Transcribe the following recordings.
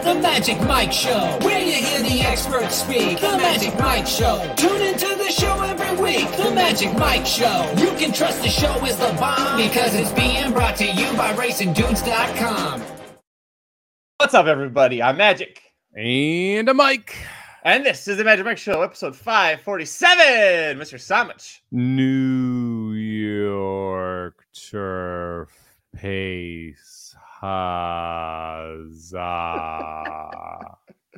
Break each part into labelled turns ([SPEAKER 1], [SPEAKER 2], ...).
[SPEAKER 1] The Magic Mike Show, where you hear the experts speak. The Magic Mike Show. Tune into the show every week. The Magic Mike Show. You can trust the show is the bomb because it's being brought to you by RacingDudes.com.
[SPEAKER 2] What's up, everybody? I'm Magic.
[SPEAKER 3] And I'm Mike.
[SPEAKER 2] And this is the Magic Mike Show, episode 547. Mr. Samich.
[SPEAKER 3] New York Turf Pace. Huzzah.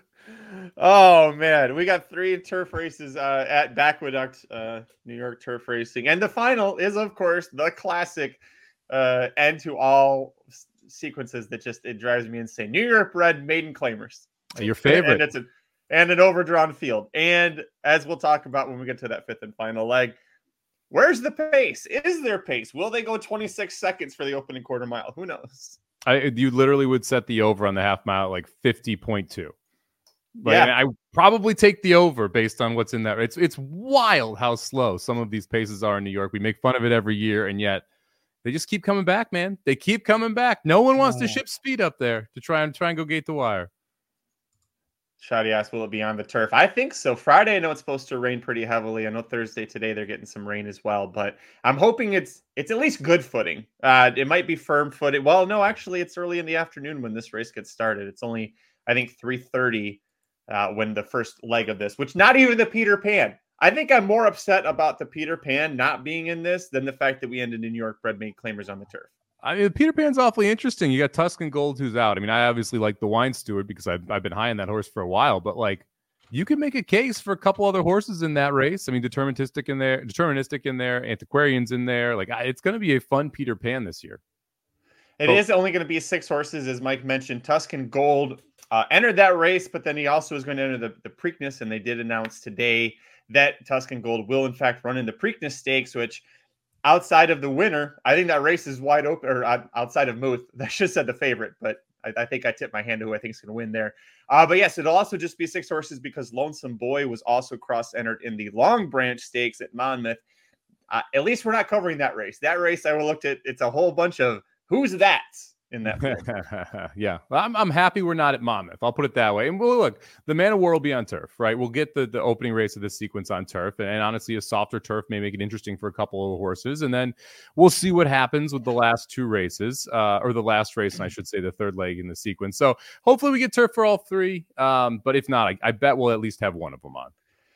[SPEAKER 2] Oh, man. We got 3 turf races at Backwaduct, New York Turf Racing. And the final is, of course, the classic end to all sequences that just, it drives me insane. New York bred maiden claimers.
[SPEAKER 3] Your favorite.
[SPEAKER 2] And an overdrawn field. And as we'll talk about when we get to that 5th and final leg, where's the pace? Is there pace? Will they go 26 seconds for the opening quarter mile? Who knows?
[SPEAKER 3] You literally would set the over on the half mile at like 50.2.
[SPEAKER 2] Yeah.
[SPEAKER 3] I probably take the over based on what's in that. It's wild how slow some of these paces are in New York. We make fun of it every year, and yet they just keep coming back, man. They keep coming back. No one wants to ship speed up there to try and go gate the wire.
[SPEAKER 2] Shoddy asked, will it be on the turf? I think so. Friday, I know it's supposed to rain pretty heavily. I know Thursday today they're getting some rain as well, but I'm hoping it's at least good footing. It might be firm footed. Well, no, actually, it's early in the afternoon when this race gets started. It's only, I think, 3:30 when the first leg of this, which not even the Peter Pan. I think I'm more upset about the Peter Pan not being in this than the fact that we ended in New York bred maiden claimers on the turf.
[SPEAKER 3] I mean, Peter Pan's awfully interesting. You got Tuscan Gold who's out. I mean, I obviously like the Wine Steward because I've been high on that horse for a while, but like you can make a case for a couple other horses in that race. I mean, Deterministic in there, Antiquarian's in there. Like it's going to be a fun Peter Pan this year.
[SPEAKER 2] It is only going to be 6 horses, as Mike mentioned. Tuscan Gold entered that race, but then he also is going to enter the Preakness, and they did announce today that Tuscan Gold will in fact run in the Preakness Stakes, which outside of the winner, I think that race is wide open, or outside of Muth. I should have said the favorite, but I think I tipped my hand to who I think is going to win there. But yes, it'll also just be 6 horses because Lonesome Boy was also cross-entered in the Long Branch Stakes at Monmouth. At least we're not covering that race. That race I will looked at, it's a whole bunch of who's that in that field.
[SPEAKER 3] Yeah, well, I'm happy we're not at Monmouth. I'll put it that way. And we'll look, the Man of War will be on turf, right? We'll get the opening race of this sequence on turf, and honestly, a softer turf may make it interesting for a couple of horses, and then we'll see what happens with the last 2 races, or the last race, and I should say the 3rd leg in the sequence. So hopefully we get turf for all 3, but if not, I bet we'll at least have one of them on.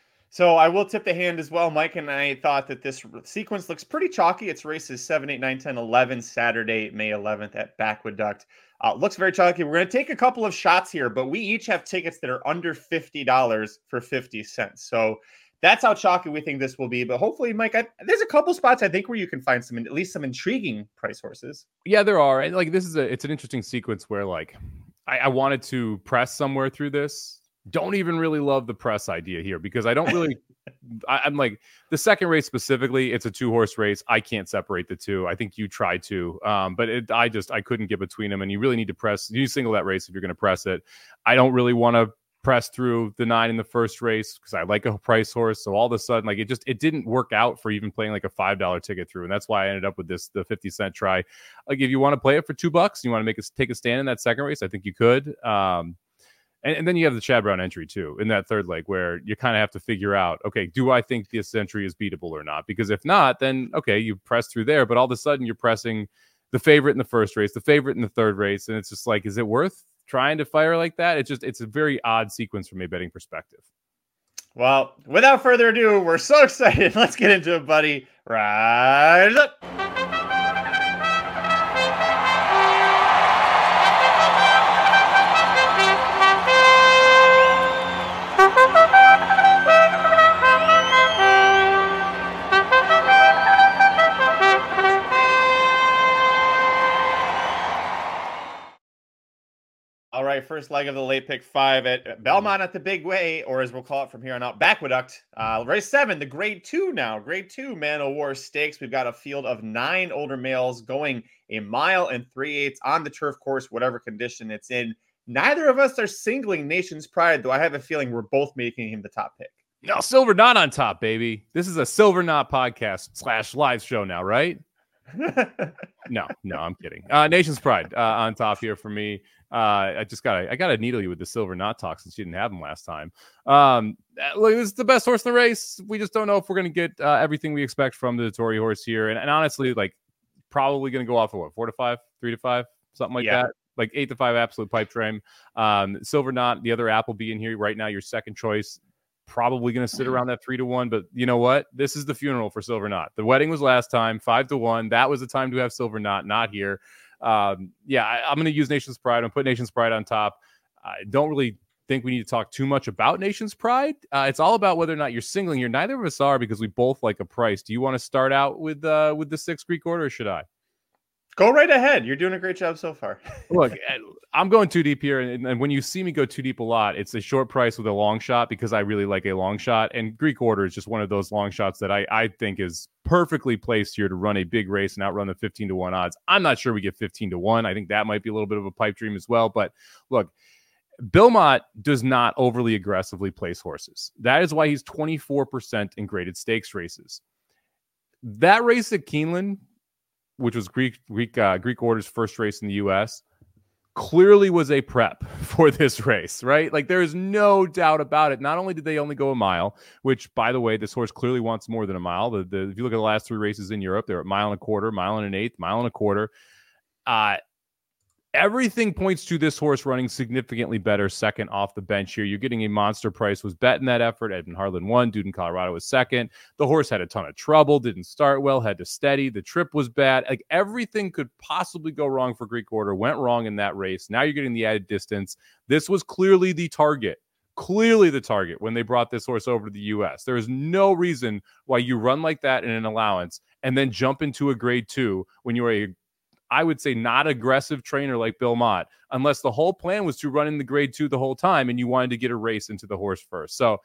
[SPEAKER 2] So I will tip the hand as well. Mike and I thought that this sequence looks pretty chalky. It's races 7, 8, 9, 10, 11, Saturday, May 11th at Backwaduct. Looks very chalky. We're going to take a couple of shots here, but we each have tickets that are under $50 for 50 cents. So that's how chalky we think this will be. But hopefully, Mike, there's a couple spots I think where you can find at least some intriguing price horses.
[SPEAKER 3] Yeah, there are. And like it's an interesting sequence where like I wanted to press somewhere through this. Don't even really love the press idea here because I don't really, I'm like the second race specifically, it's a 2-horse race. I can't separate the 2. I think you try to, but I couldn't get between them, and you really need to press. You single that race if you're going to press it. I don't really want to press through the 9 in the first race because I like a price horse. So all of a sudden, like it didn't work out for even playing like a $5 ticket through. And that's why I ended up with the 50 cent try. Like if you want to play it for $2, you want to take a stand in that second race, I think you could. And then you have the Chad Brown entry, too, in that 3rd leg where you kind of have to figure out, okay, do I think this entry is beatable or not? Because if not, then, okay, you press through there. But all of a sudden, you're pressing the favorite in the first race, the favorite in the 3rd race. And it's just like, is it worth trying to fire like that? It's a very odd sequence from a betting perspective.
[SPEAKER 2] Well, without further ado, we're so excited. Let's get into it, buddy. Rise up. All right, first leg of the late pick 5 at Belmont at the Big Way, or as we'll call it from here on out, Backwaduct. Race 7, the Grade 2 now. Grade 2 Man o' War Stakes. We've got a field of 9 older males going 1 mile and 3/8 on the turf course, whatever condition it's in. Neither of us are singling Nation's Pride, though I have a feeling we're both making him the top pick.
[SPEAKER 3] No, Silver Knot on top, baby. This is a Silver Knot podcast / live show now, right? No, I'm kidding. Nation's Pride on top here for me. I gotta needle you with the Silver Knot talk since you didn't have him last time. Look, this is the best horse in the race. We just don't know if we're gonna get everything we expect from the Dettori horse here. And honestly, like probably gonna go off of what 4 to 5, 3 to 5, something like that. Like 8 to 5 absolute pipe dream. Silver Knot, the other Appleby in here right now, your second choice. Probably going to sit around that 3 to 1, but you know what? This is the funeral for Silver Knot. The wedding was last time, 5 to 1. That was the time to have Silver Knot, not here. I'm going to use Nation's Pride. I'm going to put Nation's Pride on top. I don't really think we need to talk too much about Nation's Pride. It's all about whether or not you're singling here. Neither of us are because we both like a price. Do you want to start out with the 6 Greek Order, or should I?
[SPEAKER 2] Go right ahead. You're doing a great job so far.
[SPEAKER 3] Look, I'm going too deep here. And when you see me go too deep a lot, it's a short price with a long shot because I really like a long shot. And Greek Order is just one of those long shots that I think is perfectly placed here to run a big race and outrun the 15 to 1 odds. I'm not sure we get 15 to 1. I think that might be a little bit of a pipe dream as well. But look, Bill Mott does not overly aggressively place horses. That is why he's 24% in graded stakes races. That race at Keeneland, which was Greek Order's first race in the U.S., clearly was a prep for this race, right? Like there is no doubt about it. Not only did they only go a mile, which, by the way, this horse clearly wants more than a mile. If you look at the last 3 races in Europe, they're at 1.25 miles, 1.125 miles, 1.25 miles. Everything points to this horse running significantly better second off the bench here. You're getting a monster price. Was bet in that effort. Edmund Harlan won. Dude in Colorado was second. The horse had a ton of trouble. Didn't start well. Had to steady. The trip was bad. Like everything could possibly go wrong for Greek Order. Went wrong in that race. Now you're getting the added distance. This was clearly the target. Clearly the target when they brought this horse over to the U.S. There is no reason why you run like that in an allowance and then jump into a grade 2 when you're I would say not aggressive trainer like Bill Mott, unless the whole plan was to run in the grade 2 the whole time and you wanted to get a race into the horse first. So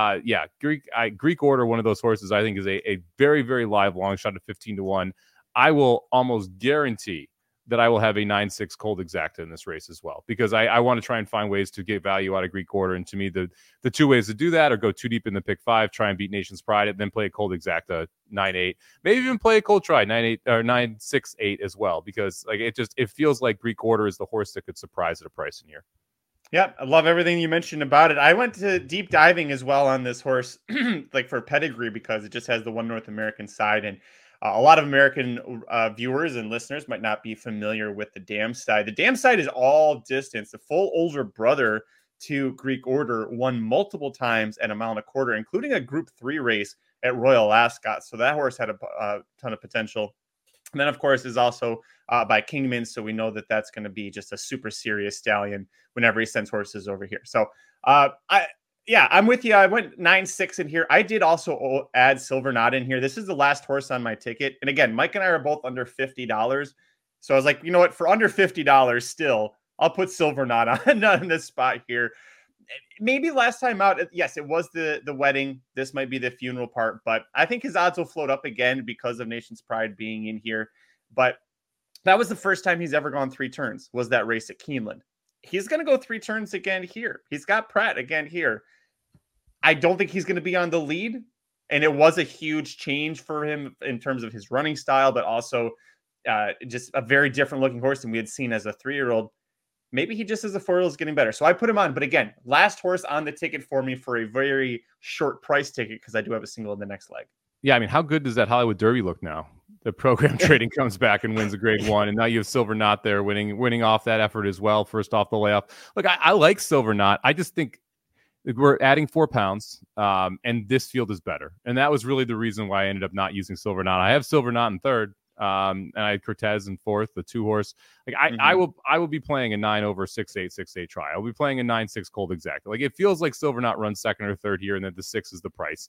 [SPEAKER 3] Greek Order, one of those horses I think is a very, very live long shot at 15 to 1. I will almost guarantee that I will have a 9-6 cold exacta in this race as well, because I want to try and find ways to get value out of Greek Order. And to me, the 2 ways to do that are go too deep in the pick 5, try and beat Nation's Pride, and then play a cold exacta 9-8, maybe even play a cold try 9-8 or 9-6-8 as well, because like it feels like Greek Order is the horse that could surprise at a price in here.
[SPEAKER 2] Yeah, I love everything you mentioned about it. I went to deep diving as well on this horse, like for pedigree, because it just has the one North American side. And a lot of American viewers and listeners might not be familiar with the Dam Side. The Dam Side is all distance. The full older brother to Greek Order won multiple times at 1.25 miles, including a Group 3 race at Royal Ascot. So that horse had a ton of potential. And then, of course, is also by Kingman. So we know that that's going to be just a super serious stallion whenever he sends horses over here. So I'm with you. I went 9-6 in here. I did also add Silver Knot in here. This is the last horse on my ticket. And again, Mike and I are both under $50. So I was like, you know what? For under $50 still, I'll put Silver Knot on this spot here. Maybe last time out, yes, it was the wedding. This might be the funeral part, but I think his odds will float up again because of Nation's Pride being in here. But that was the first time he's ever gone 3 turns, was that race at Keeneland. He's going to go 3 turns again here. He's got Pratt again here. I don't think he's going to be on the lead. And it was a huge change for him in terms of his running style, but also just a very different looking horse than we had seen as a 3-year-old. Maybe he just as a 4-year-old is getting better. So I put him on. But again, last horse on the ticket for me for a very short price ticket, because I do have a single in the next leg.
[SPEAKER 3] Yeah, I mean, how good does that Hollywood Derby look now? The program trading comes back and wins a grade 1, and now you have Silver Knot there winning off that effort as well, first off the layoff. Look, I like Silver Knot. I just think we're adding 4 pounds, and this field is better. And that was really the reason why I ended up not using Silver Knot. I have Silver Knot in third, and I had Cortez in fourth, the 2 horse. Like I will be playing a 9 over 6-8, 6-8 try. I'll be playing a 9-6 cold exact. Like it feels like Silver Knot runs second or third here, and then the 6 is the price.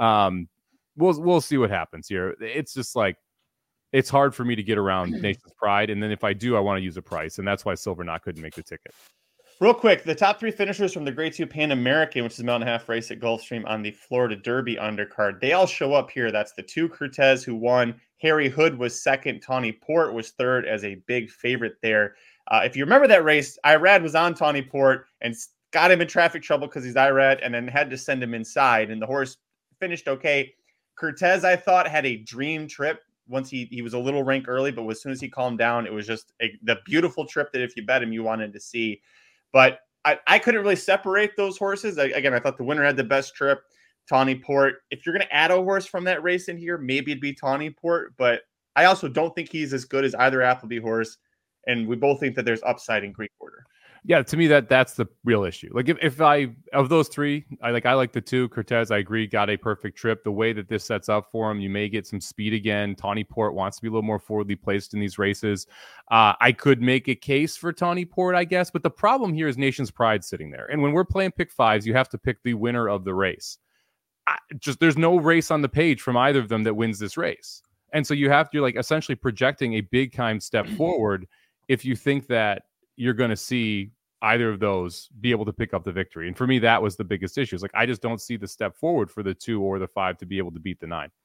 [SPEAKER 3] We'll see what happens here. It's just like, it's hard for me to get around Nation's Pride. And then if I do, I want to use a price. And that's why Silver Knot couldn't make the ticket.
[SPEAKER 2] Real quick, the top 3 finishers from the grade 2 Pan American, which is a 1.5 mile race at Gulfstream on the Florida Derby undercard. They all show up here. That's the 2 Cortez who won. Harry Hood was second. Tawny Port was third as a big favorite there. If you remember that race, Irad was on Tawny Port and got him in traffic trouble because he's Irad, and then had to send him inside. And the horse finished okay. Cortez, I thought, had a dream trip once he was a little rank early, but as soon as he calmed down, it was just the beautiful trip that if you bet him, you wanted to see. But I couldn't really separate those horses. Again, I thought the winner had the best trip, Tawny Port. If you're going to add a horse from that race in here, maybe it'd be Tawny Port, but I also don't think he's as good as either Appleby horse. And we both think that there's upside in Greek Order.
[SPEAKER 3] Yeah, to me that's the real issue. Like if I of those three, I like the two. Cortez, I agree, got a perfect trip. The way that this sets up for him, you may get some speed again. Tawny Port wants to be a little more forwardly placed in these races. I could make a case for Tawny Port, I guess, but the problem here is Nation's Pride sitting there. And when we're playing pick fives, you have to pick the winner of the race. There's no race on the page from either of them that wins this race. And so you're like essentially projecting a big time step forward if you think that you're going to see either of those be able to pick up the victory. And for me, that was the biggest issue. It's like, I just don't see the step forward for the 2 or the 5 to be able to beat the 9.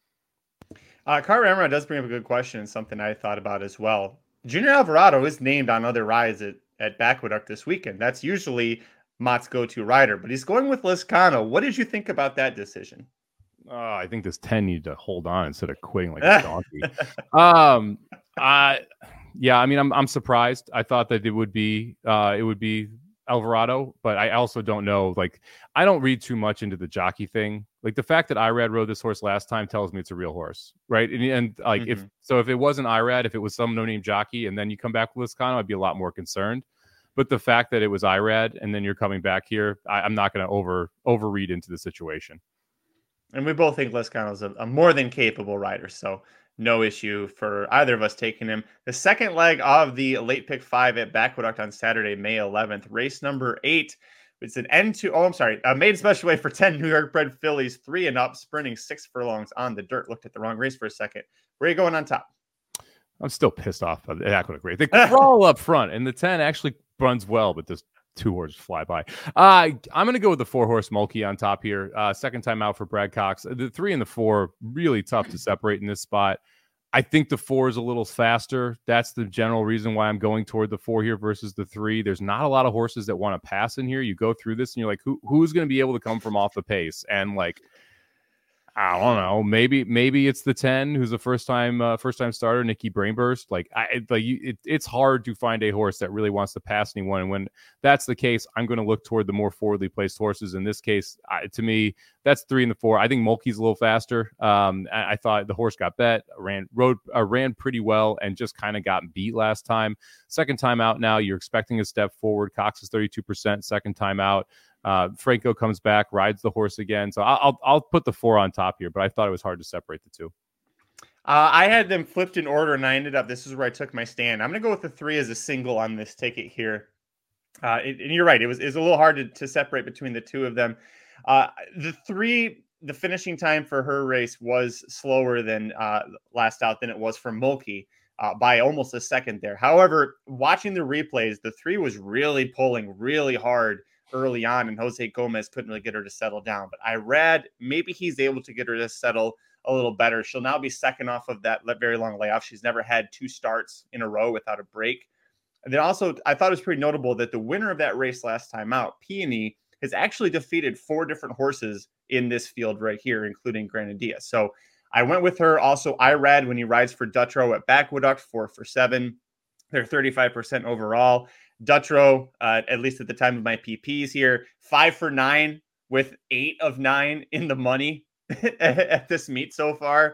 [SPEAKER 2] Car Ramrod does bring up a good question and something I thought about as well. Junior Alvarado is named on other rides at Backwooduck this weekend. That's usually Mott's go-to rider, but he's going with Liscano. What did you think about that decision?
[SPEAKER 3] I think this 10 needed to hold on instead of quitting like a donkey. Yeah, I mean, I'm surprised. I thought that it would be Alvarado, but I also don't know. Like, I don't read too much into the jockey thing. Like, the fact that Irad rode this horse last time tells me it's a real horse, right? And like, if it wasn't Irad, if it was some no-name jockey, and then you come back with Liscano, I'd be a lot more concerned. But the fact that it was Irad, and then you're coming back here, I'm not going to overread into the situation.
[SPEAKER 2] And we both think Liscano's a more than capable rider, so no issue for either of us taking him. The second leg of the late pick 5 at Backwooduck on Saturday, May 11th, race number 8. It's an a maiden special weight for 10 New York bred fillies, 3 and up, sprinting 6 furlongs on the dirt. Looked at the wrong race for a second. Where are you going on top?
[SPEAKER 3] I'm still pissed off at Backwooduck race. They crawl up front, and the 10 actually runs well, but this 2 horses fly by. I'm going to go with the 4-horse Mulkey on top here. Second time out for Brad Cox. The 3 and the 4, really tough to separate in this spot. I think the 4 is a little faster. That's the general reason why I'm going toward the 4 here versus the 3. There's not a lot of horses that want to pass in here. You go through this and you're like, who's going to be able to come from off the pace? And like, I don't know. Maybe it's the 10 who's a first time starter, Nikki Brainburst. It's hard to find a horse that really wants to pass anyone. And when that's the case, I'm going to look toward the more forwardly placed horses. In this case, to me, that's 3 and the 4. I think Mulkey's a little faster. I thought the horse got bet, ran pretty well, and just kind of got beat last time. Second time out now, you're expecting a step forward. Cox is 32%. Second time out. Franco comes back, rides the horse again. So I'll put the 4 on top here, but I thought it was hard to separate the 2.
[SPEAKER 2] I had them flipped in order, and I ended up, this is where I took my stand. I'm going to go with the 3 as a single on this ticket here. And you're right. It was a little hard to separate between the 2 of them. The 3, the finishing time for her race was slower than last out than it was for Mulkey by almost a second there. However, watching the replays, the 3 was really pulling really hard early on, and Jose Gomez couldn't really get her to settle down. But Irad, maybe he's able to get her to settle a little better. She'll now be second off of that very long layoff. She's never had 2 starts in a row without a break. And then also, I thought it was pretty notable that the winner of that race last time out, Peony, has actually defeated 4 different horses in this field right here, including Granadilla. So I went with her. Also, Irad, when he rides for Dutrow at Backwooduck, 4 for 7. They're 35% overall. Dutrow, at least at the time of my PPs here, 5 for 9 with 8 of 9 in the money at this meet so far.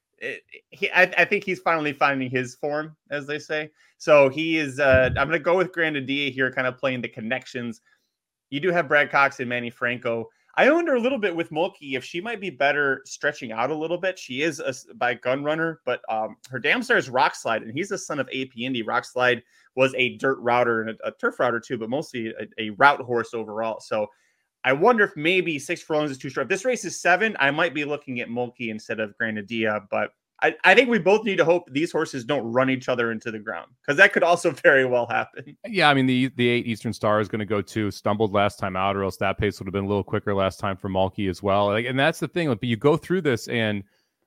[SPEAKER 2] I think he's finally finding his form, as they say. So he is, I'm going to go with Granadilla here, kind of playing the connections. You do have Brad Cox and Manny Franco. I wonder a little bit with Mulkey if she might be better stretching out a little bit. She is by Gun Runner, but her dam star is Rock Slide, and he's a son of AP Indy. Rock Slide was a dirt router and a turf router too, but mostly a route horse overall. So I wonder if maybe 6 furlongs is too short. If this race is 7, I might be looking at Mulkey instead of Granadilla, but I think we both need to hope these horses don't run each other into the ground, because that could also very well happen.
[SPEAKER 3] Yeah, I mean, the 8 Eastern Star is going to go too. Stumbled last time out, or else that pace would have been a little quicker last time for Mulkey as well. And that's the thing. But you go through this, and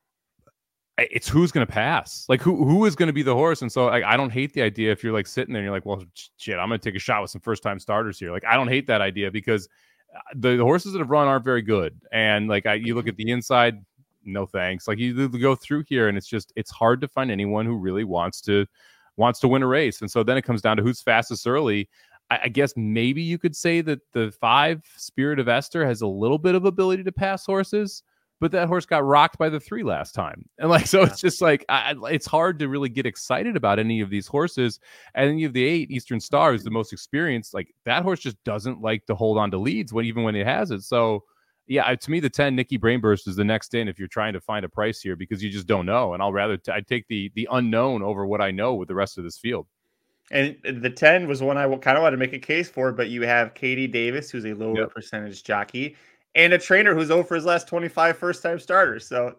[SPEAKER 3] it's who's going to pass. Like, who is going to be the horse? And so I don't hate the idea if you're like sitting there and you're like, well, shit, I'm going to take a shot with some first-time starters here. Like, I don't hate that idea, because the horses that have run aren't very good. And like you look at the inside, no thanks. Like you go through here and it's hard to find anyone who really wants to win a race. And so then it comes down to who's fastest early. I guess maybe you could say that the 5 Spirit of Esther has a little bit of ability to pass horses, but that horse got rocked by the 3 last time. And like, so it's just like, it's hard to really get excited about any of these horses. And then you have the 8 Eastern Star, who's the most experienced. Like that horse just doesn't like to hold on to leads even when it has it. So yeah, to me, the 10 Nikki Brainburst is the next in if you're trying to find a price here, because you just don't know. And I'd take the unknown over what I know with the rest of this field.
[SPEAKER 2] And the 10 was one I kind of want to make a case for, but you have Katie Davis, who's a lower percentage jockey, and a trainer who's over his last 25 first-time starters. So,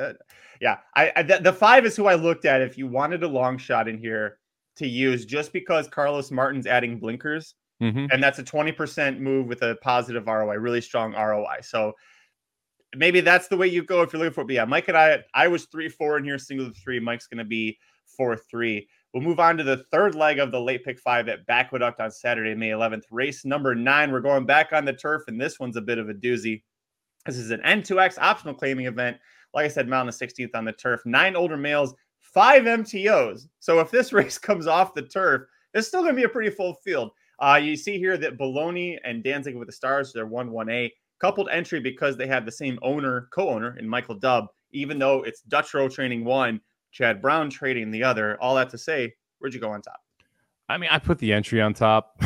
[SPEAKER 2] the 5 is who I looked at if you wanted a long shot in here to use, just because Carlos Martin's adding blinkers, and that's a 20% move with a positive ROI, really strong ROI. So maybe that's the way you go if you're looking for it. But yeah, Mike and I was 3-4 in here, single to 3. Mike's going to be 4-3. We'll move on to the third leg of the late pick 5 at Aqueduct on Saturday, May 11th. Race number 9. We're going back on the turf, and this one's a bit of a doozy. This is an N2X optional claiming event. Like I said, mile on the 16th on the turf. 9 older males, 5 MTOs. So if this race comes off the turf, it's still going to be a pretty full field. You see here that Bologna and Danzig with the Stars, they're 1-1A. Coupled entry because they have the same co-owner in Michael Dubb, even though it's Dutch Row training 1, Chad Brown trading the other. All that to say, where'd you go on top?
[SPEAKER 3] I mean, I put the entry on top.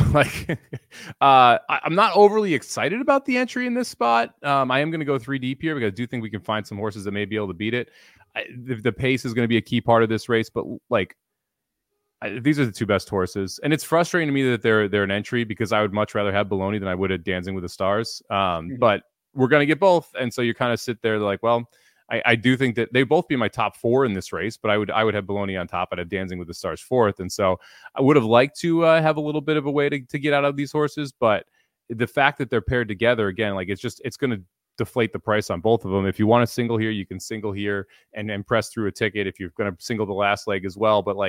[SPEAKER 3] I'm not overly excited about the entry in this spot. I am going to go 3 deep here because I do think we can find some horses that may be able to beat it. The pace is going to be a key part of this race, but these are the 2 best horses, and it's frustrating to me that they're an entry because I would much rather have Bologna than I would have Dancing with the Stars. But we're going to get both, and so you kind of sit there like, well. I do think that they both be my top 4 in this race, but I would have Bologna on top. I'd have Dancing with the Stars 4th. And so I would have liked to have a little bit of a way to get out of these horses. But the fact that they're paired together, again, like it's going to deflate the price on both of them. If you want to single here, you can single here and press through a ticket if you're going to single the last leg as well. But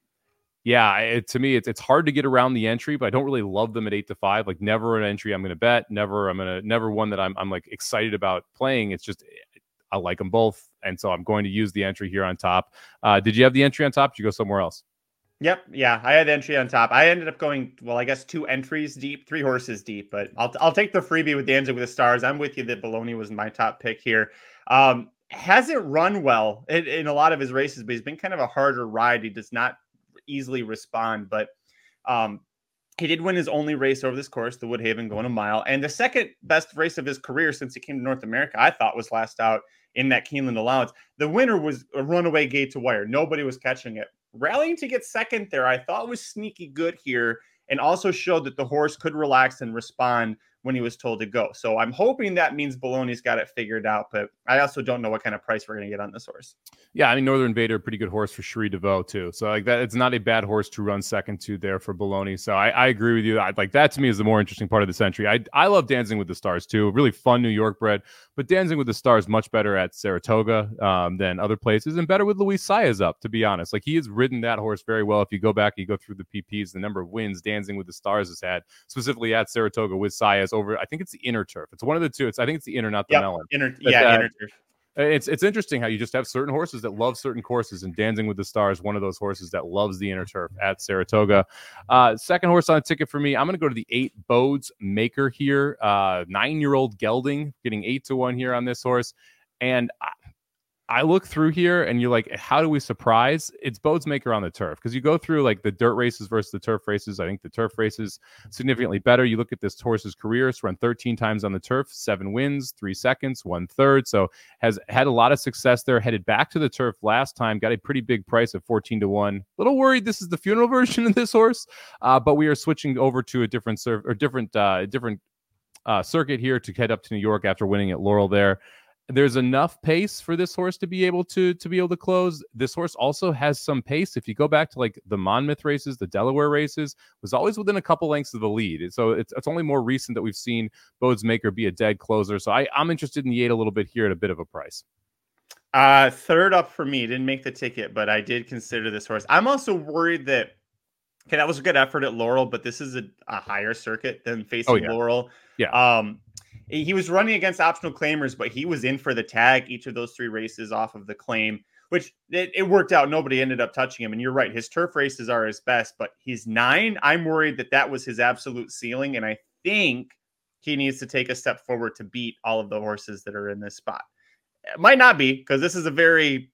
[SPEAKER 3] to me, it's hard to get around the entry, but I don't really love them at 8-5. Like never an entry I'm going to bet, never one that I'm like excited about playing. It's just, I like them both, and so I'm going to use the entry here on top. Did you have the entry on top? Did you go somewhere else?
[SPEAKER 2] Yep. Yeah, I had the entry on top. I ended up going, well, I guess 2 entries deep, 3 horses deep, but I'll take the freebie with Danzig with the Stars. I'm with you that Bologna was my top pick here. Hasn't run well in a lot of his races, but he's been kind of a harder ride. He does not easily respond, but he did win his only race over this course, the Woodhaven, going a mile. And the second best race of his career since he came to North America, I thought, was last out in that Keeneland allowance. The winner was a runaway gate to wire. Nobody was catching it. Rallying to get second there, I thought was sneaky good here, and also showed that the horse could relax and respond when he was told to go. So I'm hoping that means Bologna's got it figured out, but I also don't know what kind of price we're going to get on this horse.
[SPEAKER 3] Yeah, I mean, Northern Invader, pretty good horse for Cherie DeVaux too. So like that, it's not a bad horse to run second to there for Bologna. So I agree with you. That to me is the more interesting part of this entry. I love Dancing with the Stars too. Really fun New York bred, but Dancing with the Stars much better at Saratoga than other places, and better with Luis Saez up, to be honest. Like he has ridden that horse very well. If you go back, you go through the PPs, the number of wins Dancing with the Stars has had, specifically at Saratoga with Saez over, I think it's the inner turf. It's one of the 2. I think it's the inner, not the melon.
[SPEAKER 2] Inner turf.
[SPEAKER 3] It's interesting how you just have certain horses that love certain courses, and Dancing with the Stars, one of those horses that loves the inner turf at Saratoga. Second horse on the ticket for me, I'm going to go to the 8 Bodes Maker here. 9-year-old gelding, getting 8-1 here on this horse. And I look through here and you're like, how do we surprise? It's Bodes Maker on the turf, because you go through like the dirt races versus the turf races. I think the turf races significantly better. You look at this horse's career. It's run 13 times on the turf, 7 wins, 3 seconds, 1/3. So has had a lot of success there. Headed back to the turf last time, got a pretty big price of 14-1. A little worried this is the funeral version of this horse, but we are switching over to a different circuit here to head up to New York after winning at Laurel there. There's enough pace for this horse to be able to close. This horse also has some pace. If you go back to like the Monmouth races, the Delaware races, was always within a couple lengths of the lead. So it's only more recent that we've seen Bodes Maker be a dead closer. So I'm interested in the 8 a little bit here at a bit of a price.
[SPEAKER 2] Third up for me, didn't make the ticket, but I did consider this horse. I'm also worried that, that was a good effort at Laurel, but this is a higher circuit than facing Laurel.
[SPEAKER 3] Yeah.
[SPEAKER 2] he was running against optional claimers, but he was in for the tag each of those 3 races off of the claim, which it worked out. Nobody ended up touching him. And you're right, his turf races are his best, but he's 9. I'm worried that was his absolute ceiling. And I think he needs to take a step forward to beat all of the horses that are in this spot. It might not be, because this is a very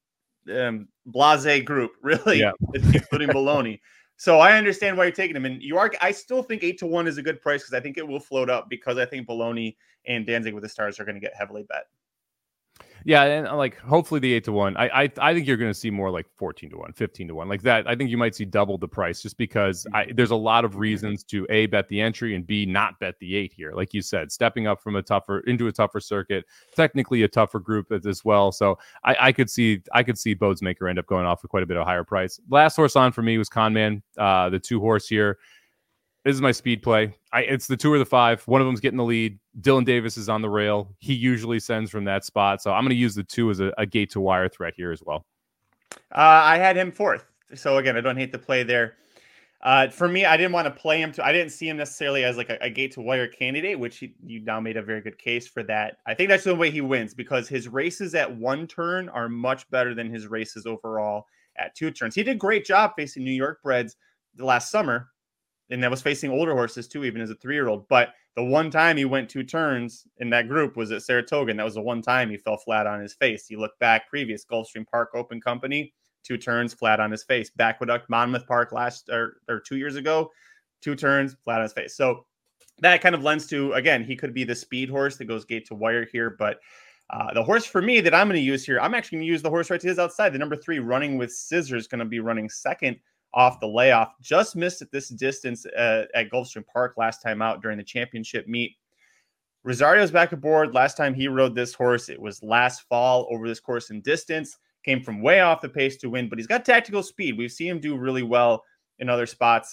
[SPEAKER 2] blasé group, really, including Baloney. So I understand why you're taking him. And I still think 8-1 is a good price, because I think it will float up, because I think Baloney and Dancing with the Stars are going to get heavily bet.
[SPEAKER 3] Yeah, and like hopefully the 8-1. I think you're going to see more like 14-1, 15-1, like that. I think you might see double the price, just because there's a lot of reasons to A, bet the entry, and B, not bet the 8 here. Like you said, stepping up from into a tougher circuit, technically a tougher group as well. So I could see Bodersmaker end up going off for quite a bit of higher price. Last horse on for me was Conman, the 2 horse here. This is my speed play. It's the 2 or the 5. One of them's getting the lead. Dylan Davis is on the rail. He usually sends from that spot. So I'm going to use the 2 as a gate to wire threat here as well.
[SPEAKER 2] I had him 4th. So again, I don't hate the play there. For me, I didn't want to play him. I didn't see him necessarily as like a gate to wire candidate, which you now made a very good case for that. I think that's the way he wins, because his races at 1 turn are much better than his races overall at 2 turns. He did a great job facing New York breds the last summer. And that was facing older horses too, even as a 3-year-old. But the one time he went 2 turns in that group was at Saratoga, and that was the one time he fell flat on his face. You look back, previous Gulfstream Park Open Company, 2 turns, flat on his face. Aqueduct Monmouth Park last or 2 years ago, 2 turns, flat on his face. So that kind of lends to, again, he could be the speed horse that goes gate to wire here. But the horse for me that I'm going to use here, I'm actually going to use the horse right to his outside. The number 3, Running with Scissors, going to be running 2nd off the layoff. Just missed at this distance at Gulfstream Park last time out during the championship meet. Rosario's back aboard. Last time he rode this horse, it was last fall over this course in distance. Came from way off the pace to win, but he's got tactical speed. We've seen him do really well in other spots,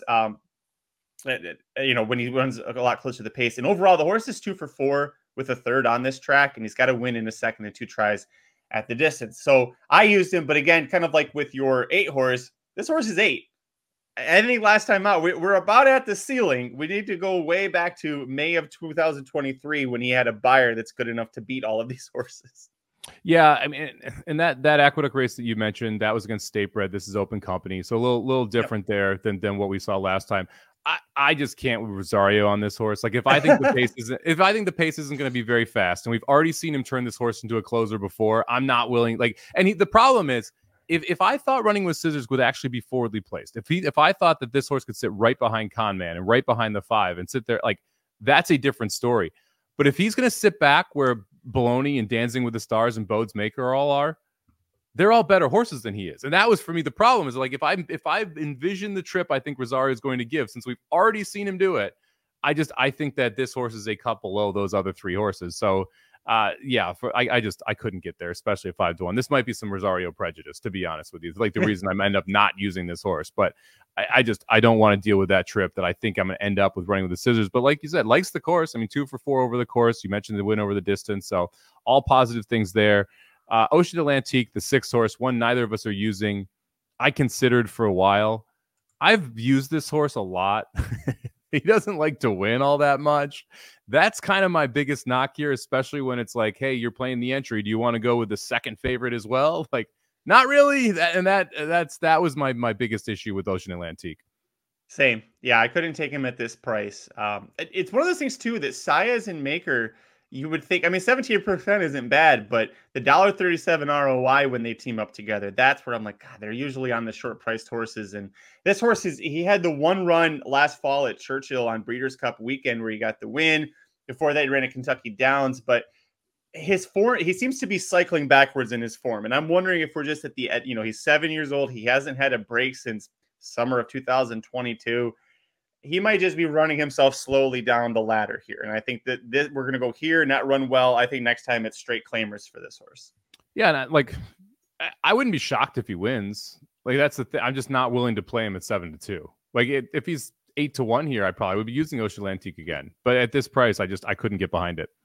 [SPEAKER 2] when he runs a lot closer to the pace. And overall, the horse is 2 for 4 with a 3rd on this track, and he's got to win in a 2nd and 2 tries at the distance. So I used him, but again, kind of like with your 8 horse, this horse is 8. I think last time out, we're about at the ceiling. We need to go way back to May of 2023 when he had a buyer that's good enough to beat all of these horses.
[SPEAKER 3] Yeah, I mean, and that Aqueduct race that you mentioned, that was against State Bred. This is open company, so a little different there than what we saw last time. I just can't with Rosario on this horse. Like if I think the pace isn't going to be very fast, and we've already seen him turn this horse into a closer before, I'm not willing. The problem is, If I thought Running with Scissors would actually be forwardly placed, if I thought that this horse could sit right behind Conman and right behind the 5 and sit there, like that's a different story. But if he's going to sit back where Baloney and Dancing with the Stars and Bodersmaker all are, they're all better horses than he is. And that was for me the problem, is like if I envision the trip I think Rosario is going to give, since we've already seen him do it, I think that this horse is a cut below those other 3 horses. So I couldn't get there, especially at 5-1. This might be some Rosario prejudice, to be honest with you. It's like the reason I end up not using this horse, but I don't want to deal with that trip that I think I'm going to end up with Running with the Scissors. But like you said, likes the course. I mean, 2 for 4 over the course. You mentioned the win over the distance, so all positive things there. Ocean Atlantique, the 6 horse, one neither of us are using. I considered for a while. I've used this horse a lot. He doesn't like to win all that much. That's kind of my biggest knock here, especially when it's like, hey, you're playing the entry. Do you want to go with the 2nd favorite as well? Like, not really. That was my biggest issue with Ocean Atlantique.
[SPEAKER 2] Same. Yeah, I couldn't take him at this price. It's one of those things too that Saez and Maker, you would think, I mean, 17% isn't bad, but the $1.37 ROI when they team up together, that's where I'm like, God, they're usually on the short priced horses. And this horse he had the 1 run last fall at Churchill on Breeders' Cup weekend where he got the win. Before that, he ran at Kentucky Downs, but his form, he seems to be cycling backwards in his form. And I'm wondering if we're just he's 7 years old. He hasn't had a break since summer of 2022. He might just be running himself slowly down the ladder here. And I think that we're going to go here, not run well. I think next time it's straight claimers for this horse. Yeah.
[SPEAKER 3] And I wouldn't be shocked if he wins. Like that's the thing. I'm just not willing to play him at 7-2. Like if he's 8-1 here, I probably would be using Ocean Atlantique again. But at this price, I couldn't get behind it.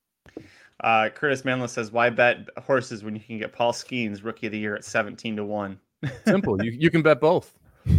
[SPEAKER 2] Curtis Manless says, why bet horses when you can get Paul Skeens Rookie of the Year at 17-1?
[SPEAKER 3] Simple. You can bet both.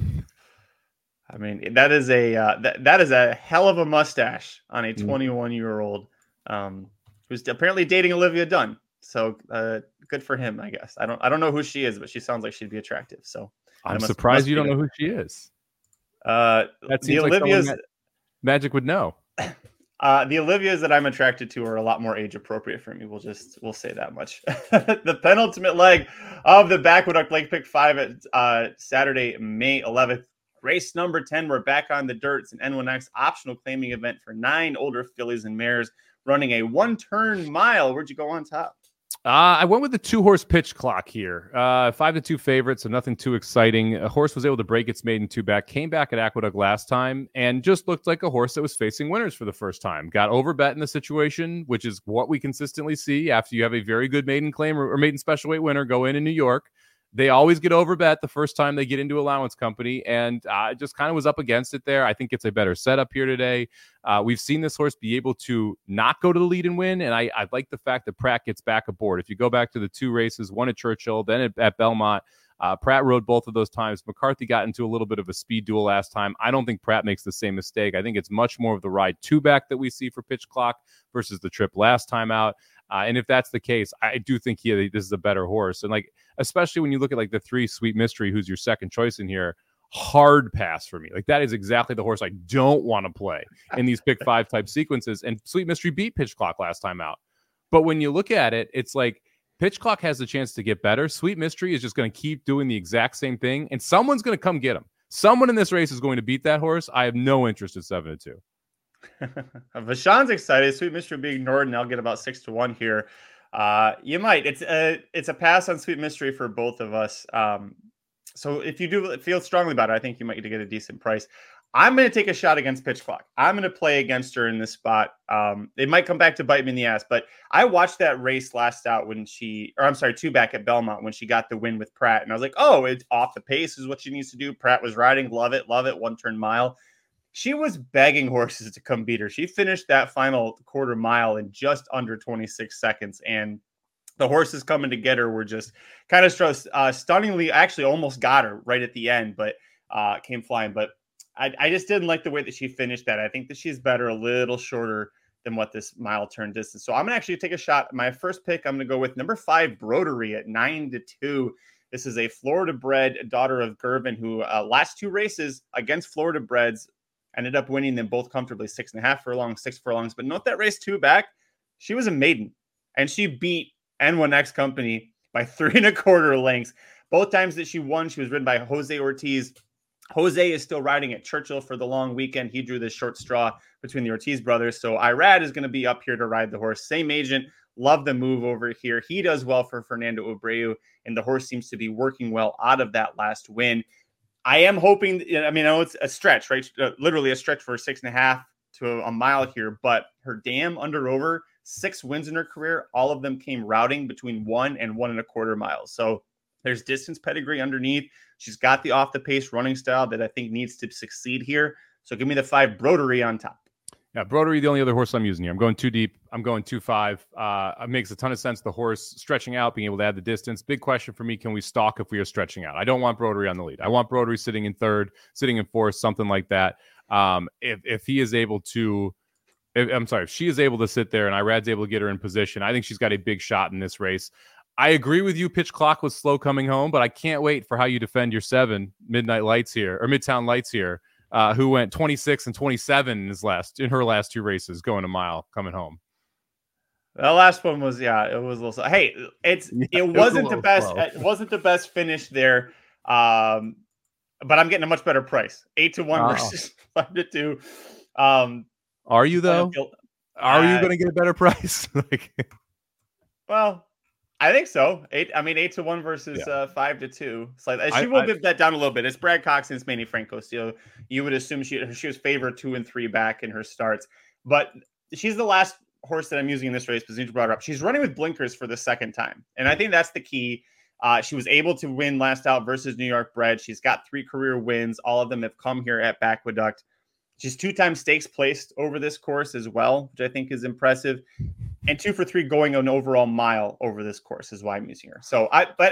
[SPEAKER 2] I mean, that is a hell of a mustache on a 21-year-old. who's apparently dating Olivia Dunn. So good for him, I guess. I don't know who she is, but she sounds like she'd be attractive. So
[SPEAKER 3] I'm surprised you don't know who she is.
[SPEAKER 2] That seems like Olivia's
[SPEAKER 3] Magic would know.
[SPEAKER 2] The Olivias that I'm attracted to are a lot more age appropriate for me. We'll say that much. The penultimate leg of the Aqueduct Lake Pick 5 at Saturday, May 11th. Race number 10. We're back on the dirt. It's an N1X optional claiming event for 9 older fillies and mares running a 1-turn mile. Where'd you go on top?
[SPEAKER 3] I went with the 2-horse Pitch Clock here. 5-2 favorite, so nothing too exciting. A horse was able to break its maiden 2-back, came back at Aqueduct last time, and just looked like a horse that was facing winners for the first time. Got overbet in the situation, which is what we consistently see after you have a very good maiden claim or maiden special weight winner go in New York. They always get overbet the first time they get into allowance company, and just kind of was up against it there. I think it's a better setup here today. We've seen this horse be able to not go to the lead and win, and I like the fact that Pratt gets back aboard. If you go back to the 2 races, one at Churchill, then at Belmont, Pratt rode both of those times. McCarthy got into a little bit of a speed duel last time. I don't think Pratt makes the same mistake. I think it's much more of the ride 2-back that we see for Pitch Clock versus the trip last time out. And if that's the case, I do think this is a better horse. And like, especially when you look at like the 3 Sweet Mystery, who's your second choice in here, hard pass for me. Like that is exactly the horse I don't want to play in these pick 5 type sequences. And Sweet Mystery beat Pitch Clock last time out. But when you look at it, it's like Pitch Clock has the chance to get better. Sweet Mystery is just going to keep doing the exact same thing. And someone's going to come get him. Someone in this race is going to beat that horse. I have no interest in 7-2.
[SPEAKER 2] Vashon's excited. Sweet Mystery being ignored, and I'll get about 6-1 here. You might. It's a pass on Sweet Mystery for both of us. So if you do feel strongly about it, I think you might get a decent price. I'm going to take a shot against Pitch Clock. I'm going to play against her in this spot. It might come back to bite me in the ass, but I watched that race last out when 2-back at Belmont when she got the win with Pratt, and I was like, oh, it's off the pace is what she needs to do. Pratt was riding, love it, 1-turn mile. She was begging horses to come beat her. She finished that final quarter mile in just under 26 seconds. And the horses coming to get her were just kind of stunningly, actually almost got her right at the end, but came flying. But I just didn't like the way that she finished that. I think that she's better, a little shorter than what this mile turn distance. So I'm going to actually take a shot. My first pick, I'm going to go with number 5, Broderie at 9-2. This is a Florida bred daughter of Gervin who last 2 races against Florida breds ended up winning them both comfortably, 6.5 furlongs, 6 furlongs. But note that race 2-back, she was a maiden, and she beat N1X Company by 3.25 lengths. Both times that she won, she was ridden by Jose Ortiz. Jose is still riding at Churchill for the long weekend. He drew this short straw between the Ortiz brothers. So Irad is going to be up here to ride the horse. Same agent. Love the move over here. He does well for Fernando Abreu, and the horse seems to be working well out of that last win. I am hoping, I know it's a stretch, right? Literally a stretch for 6.5 to a mile here, but her dam under over 6 wins in her career. All of them came routing between 1 and 1.25 miles. So there's distance pedigree underneath. She's got the off the pace running style that I think needs to succeed here. So give me the 5 Broderie on top.
[SPEAKER 3] Yeah, Broderie, the only other horse I'm using here. I'm going 2 deep. I'm going 2-5. It makes a ton of sense. The horse stretching out, being able to add the distance. Big question for me, can we stalk if we are stretching out? I don't want Broderie on the lead. I want Broderie sitting in 3rd, sitting in 4th, something like that. If he is able to, if she is able to sit there and Irad's able to get her in position, I think she's got a big shot in this race. I agree with you. Pitch Clock was slow coming home, but I can't wait for how you defend your 7 Midtown Lights here. Who went 26 and 27 in her last 2 races, going a mile, coming home.
[SPEAKER 2] The last one was, it was a little. Hey, it wasn't the best. Slow. It wasn't the best finish there, but I'm getting a much better price. 8-1 versus 5-2.
[SPEAKER 3] Are you though? Are you going to get a better price?
[SPEAKER 2] Well, I think so. 8-1 versus 5-2. It's like she will bid that down a little bit. It's Brad Cox and it's Manny Franco. So you would assume she was favored 2 and 3 back in her starts, but she's the last horse that I'm using in this race because you brought her up. She's running with blinkers for the 2nd time, and I think that's the key. She was able to win last out versus New York bred. She's got 3 career wins. All of them have come here at Aqueduct. She's 2-time stakes placed over this course as well, which I think is impressive. And 2 for 3 going an overall mile over this course is why I'm using her. So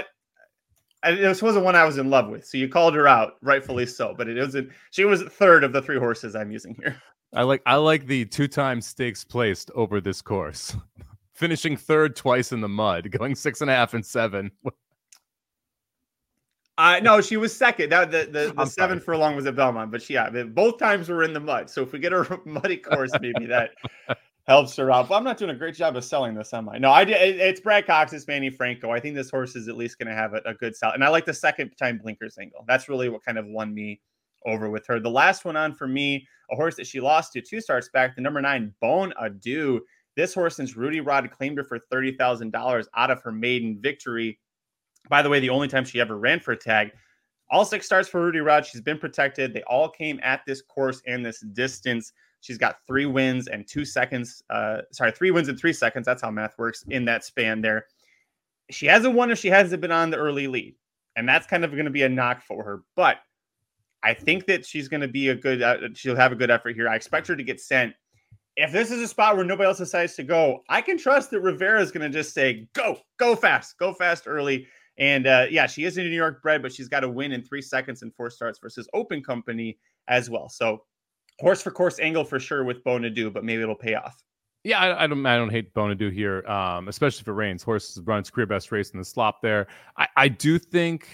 [SPEAKER 2] this wasn't one I was in love with. So you called her out, rightfully so. But she was 3rd of the 3 horses I'm using here.
[SPEAKER 3] I like the 2-time stakes placed over this course. finishing third twice in the mud, going 6.5 and 7.
[SPEAKER 2] No, she was second. That the 7
[SPEAKER 3] sorry.
[SPEAKER 2] furlong was at Belmont, but both times were in the mud. So if we get a muddy course, maybe that helps her out. But I'm not doing a great job of selling this on my. No, I did. It's Brad Cox. It's Manny Franco. I think this horse is at least going to have a good sell. And I like the second time blinkers angle. That's really what kind of won me over with her. The last one on for me, a horse that she lost to 2 starts back, the number 9, Bone Adieu. This horse, since Rudy Rod claimed her for $30,000 out of her maiden victory. By the way, the only time she ever ran for a tag. All 6 starts for Rudy Rod. She's been protected. They all came at this course and this distance. She's got 3 wins and 2 seconds. 3 wins and 3 seconds. That's how math works in that span there. She hasn't won if she hasn't been on the early lead. And that's kind of going to be a knock for her. But I think that she's going to be she'll have a good effort here. I expect her to get sent. If this is a spot where nobody else decides to go, I can trust that Rivera is going to just say, go fast early. And she is a New York bred, but she's got to win in 3 seconds and 4 starts versus Open Company as well. So horse for course angle for sure with Bone Adieu, but maybe it'll pay off.
[SPEAKER 3] Yeah, I don't hate Bone Adieu here, especially if it rains. Horse has run its career best race in the slop there. I do think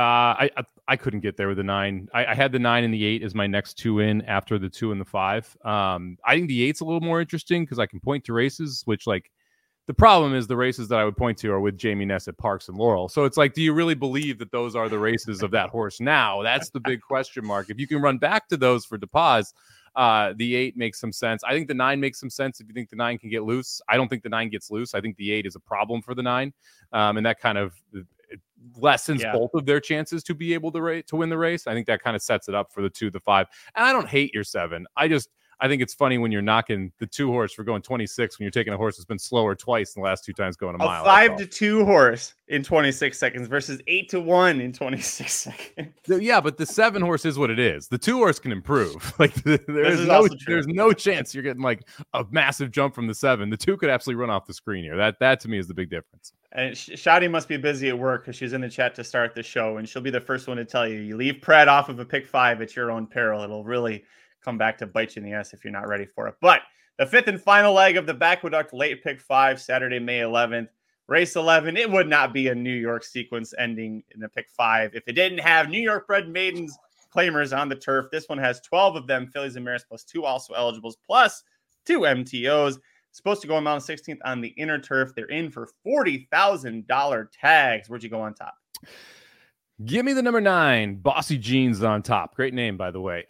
[SPEAKER 3] I couldn't get there with the 9. I had the 9 and the 8 as my next 2 in after the 2 and the 5. I think the 8's a little more interesting because I can point to races, which like the problem is the races that I would point to are with Jamie Ness at Parks and Laurel. So it's like, do you really believe that those are the races of that horse now? That's the big question mark. If you can run back to those for DePaz, the 8 makes some sense. I think the 9 makes some sense if you think the 9 can get loose. I don't think the 9 gets loose. I think the 8 is a problem for the 9. And that kind of lessens both of their chances to be able to win the race. I think that kind of sets it up for the 2, the 5. And I don't hate your 7. I think it's funny when you're knocking the 2 horse for going 26 when you're taking a horse that's been slower twice in the last 2 times going a mile.
[SPEAKER 2] 5-2 horse in 26 seconds versus 8-1 in 26 seconds.
[SPEAKER 3] Yeah, but the 7 horse is what it is. The 2 horse can improve. Like there's no chance you're getting like a massive jump from the 7. The 2 could absolutely run off the screen here. That to me is the big difference.
[SPEAKER 2] And Shadi must be busy at work because she's in the chat to start the show, and she'll be the first one to tell you leave Pred off of a pick 5 at your own peril. It'll really come back to bite you in the ass if you're not ready for it. But the 5th and final leg of the Aqueduct late pick 5, Saturday, May 11th, race 11. It would not be a New York sequence ending in the pick 5 if it didn't have New York bred maidens claimers on the turf. This one has 12 of them, fillies and mares, plus 2 also eligibles, plus 2 MTOs. Supposed to go on Mount 16th on the inner turf. They're in for $40,000 tags. Where'd you go on top?
[SPEAKER 3] Give me the number 9, Bossy Jeans on top. Great name, by the way.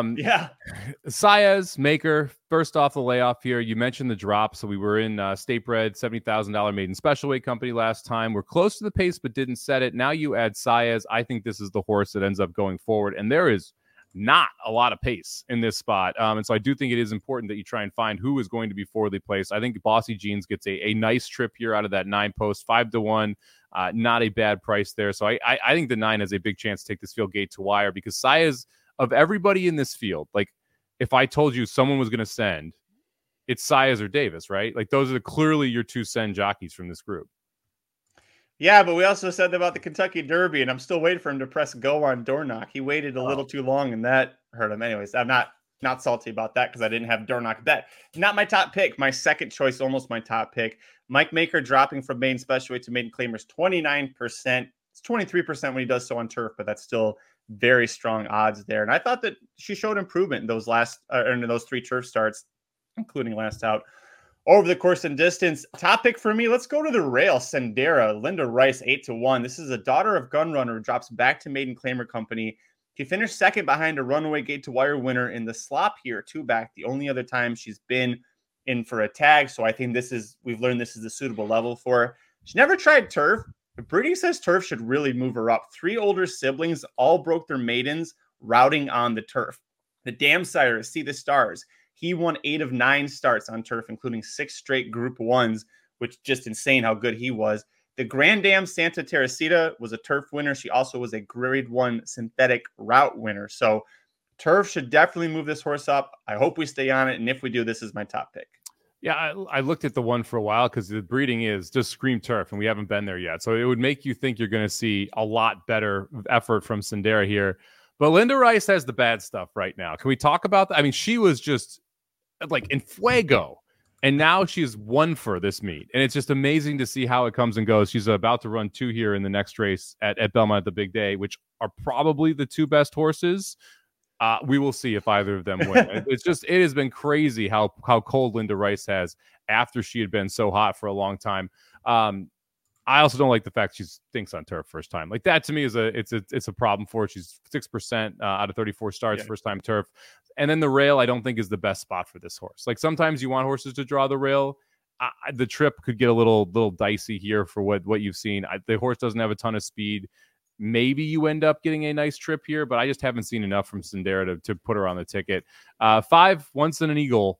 [SPEAKER 3] Saez, Maker, first off the layoff here. You mentioned the drop. So we were in State Bred, $70,000 maiden special weight company last time. We're close to the pace, but didn't set it. Now you add Saez. I think this is the horse that ends up going forward. And there is not a lot of pace in this spot. And so I do think it is important that you try and find who is going to be forwardly placed. I think Bossy Jeans gets a nice trip here out of that 9 post, 5-1. Not a bad price there. So I think the 9 has a big chance to take this field gate to wire because Saez, of everybody in this field, like if I told you someone was going to send, it's Saez or Davis, right? Like those are clearly your 2 send jockeys from this group.
[SPEAKER 2] Yeah, but we also said about the Kentucky Derby, and I'm still waiting for him to press go on Dornoch. He waited a little too long, and that hurt him. Anyways, I'm not salty about that because I didn't have Dornoch bet. Not my top pick. My second choice, almost my top pick. Mike Maker dropping from maiden special weight to maiden claimers 29%. It's 23% when he does so on turf, but that's still very strong odds there. And I thought that she showed improvement in those in those 3 turf starts, including last out. Over the course and distance, top pick for me, let's go to the rail. Sendera, Linda Rice, 8-1. This is a daughter of Gun Runner who drops back to maiden claimer company. She finished second behind a runaway gate to wire winner in the slop here, 2 back. The only other time she's been in for a tag. So I think we've learned this is a suitable level for her. She never tried turf. But breeding says turf should really move her up. 3 older siblings all broke their maidens routing on the turf. The dam sire, See the Stars. He won 8 of 9 starts on turf, including 6 straight Group 1s, which just insane how good he was. The Grand Dam Santa Teresita was a turf winner. She also was a Grade 1 synthetic route winner. So turf should definitely move this horse up. I hope we stay on it. And if we do, this is my top pick.
[SPEAKER 3] Yeah, I looked at the one for a while because the breeding is just scream turf, and we haven't been there yet. So it would make you think you're going to see a lot better effort from Sendera here. But Linda Rice has the bad stuff right now. Can we talk about that? I mean, she was just like in fuego And now she's won for this meet. And it's just amazing to see how it comes and goes. She's about to run 2 here in the next race at Belmont at the big day, which are probably the 2 best horses. We will see if either of them win. It has been crazy how cold Linda Rice has after she had been so hot for a long time. I also don't like the fact she stinks on turf first time. Like that to me is it's a problem for her. She's 6% out of 34 starts first time turf. And then the rail I don't think is the best spot for this horse. Like sometimes you want horses to draw the rail. The trip could get a little dicey here for what you've seen. The horse doesn't have a ton of speed. Maybe you end up getting a nice trip here, but I just haven't seen enough from Sendera to put her on the ticket. 5 Once an Eagle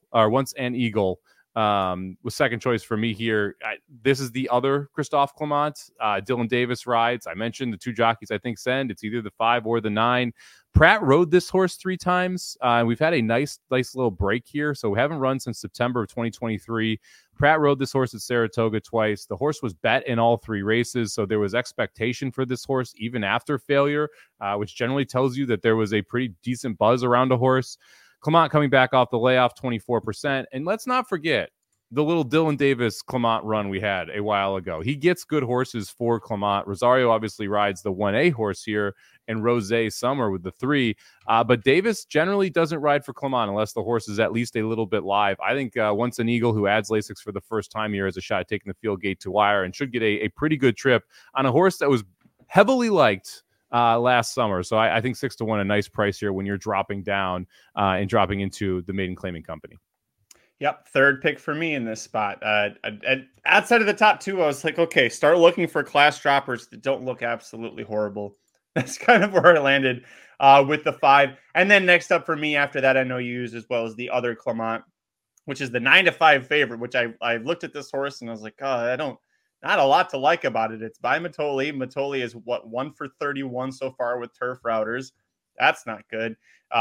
[SPEAKER 3] was second choice for me here. This is the other Christophe Clement. Dylan Davis rides. I mentioned the 2 jockeys I think send. It's either the 5 or the 9. Pratt rode this horse 3 times. We've had a nice little break here. So we haven't run since September of 2023. Pratt rode this horse at Saratoga twice. The horse was bet in all 3 races. So there was expectation for this horse even after failure, which generally tells you that there was a pretty decent buzz around a horse. Clement coming back off the layoff, 24%. And let's not forget the little Dylan Davis Clement run we had a while ago. He gets good horses for Clement. Rosario obviously rides the 1A horse here, and Rosé Summer with the 3. But Davis generally doesn't ride for Clement unless the horse is at least a little bit live. I think Once an Eagle, who adds Lasix for the first time here, has a shot at taking the field gate to wire and should get a pretty good trip on a horse that was heavily liked last summer. So I think 6-1, a nice price here when you're dropping down and dropping into the maiden claiming company.
[SPEAKER 2] Yep, third pick for me in this spot. Outside of the top 2, I was like, okay, start looking for class droppers that don't look absolutely horrible. That's kind of where I landed with the 5. And then next up for me after that, I know you used as well as the other Clement, which is the 9-5 favorite, which I looked at this horse and I was like, oh, not a lot to like about it. It's by Mitole. Mitole is 1 for 31 so far with turf routers. That's not good.